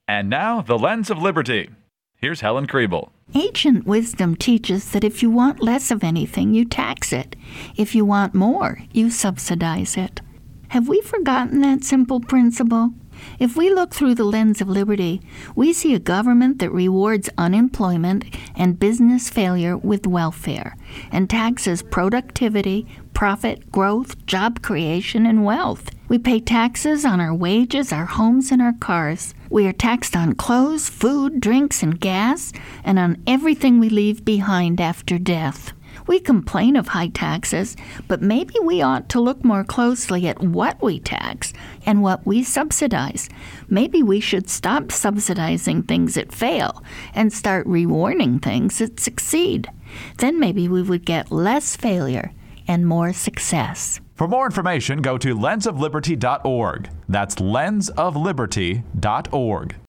And now, the Lens of Liberty. Here's Helen Kriebel. Ancient wisdom teaches that if you want less of anything, you tax it. If you want more, you subsidize it. Have we forgotten that simple principle? If we look through the lens of liberty, we see a government that rewards unemployment and business failure with welfare, and taxes productivity, profit, growth, job creation, and wealth. We pay taxes on our wages, our homes, and our cars. We are taxed on clothes, food, drinks, and gas, and on everything we leave behind after death. We complain of high taxes, but maybe we ought to look more closely at what we tax and what we subsidize. Maybe we should stop subsidizing things that fail and start rewarding things that succeed. Then maybe we would get less failure and more success. For more information, go to lensofliberty.org. That's lensofliberty.org.